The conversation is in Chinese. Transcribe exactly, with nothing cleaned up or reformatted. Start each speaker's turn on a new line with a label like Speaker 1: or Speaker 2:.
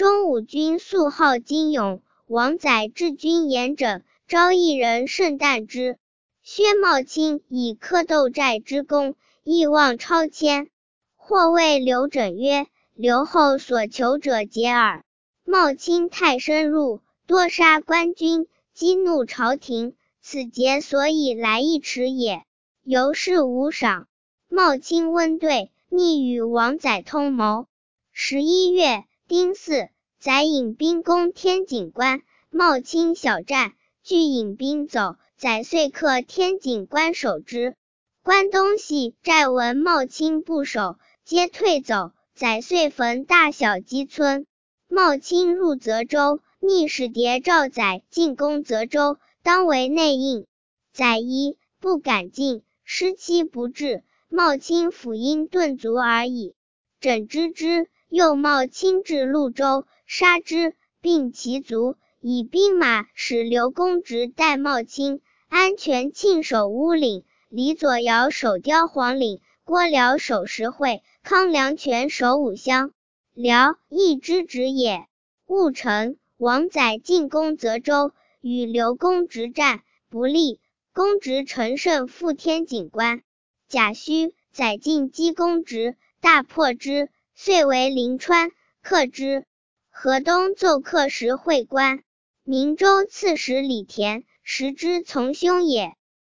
Speaker 1: 中武军素好精勇，王载治军严整，招一人甚惮之。薛茂卿以克斗寨之功，意望超迁。或谓刘枕曰：刘后所求者捷耳。茂卿太深入，多杀官军，激怒朝廷，此节所以来一迟也。由是无赏。茂卿温对，密与王载通谋。十一月，丁巳，载引兵攻天井关，茂卿小战，俱引兵走，载遂克天井关守之。关东西寨闻茂卿不守，皆退走，载遂焚大小积村。茂卿入泽州，密使谍召载进攻泽州，当为内应。载疑，不敢进，失期不至，茂卿辅因顿足而已。枕知之，诱茂卿至潞州，杀之，并其族，以兵马使刘公直代茂卿，安全庆守乌岭，李左繇守雕黄岭，郭辽守石会，康梁全守武乡。辽，亦之职也。戊辰，王载进攻泽州，与刘公直战，不利，公直乘胜赴天井关。甲戌，载进击公直，大破之，遂为临川，克之。河东奏克石会关。明州刺史李田，时之从兄也。